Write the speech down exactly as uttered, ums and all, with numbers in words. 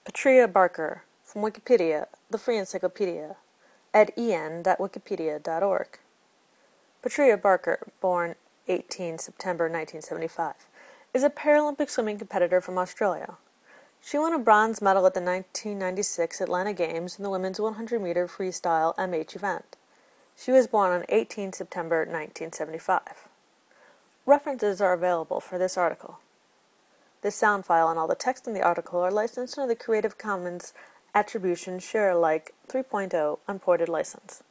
Petrea Barker, from Wikipedia, the free encyclopedia, at en dot wikipedia dot org. Petrea Barker, born eighteenth September nineteen seventy-five, is a Paralympic swimming competitor from Australia. She won a bronze medal at the nineteen ninety-six Atlanta Games in the women's one hundred meter freestyle M H event. She was born on eighteenth September nineteen seventy-five. References are available for this article. This sound file and all the text in the article are licensed under the Creative Commons Attribution Share Alike three point oh Unported License.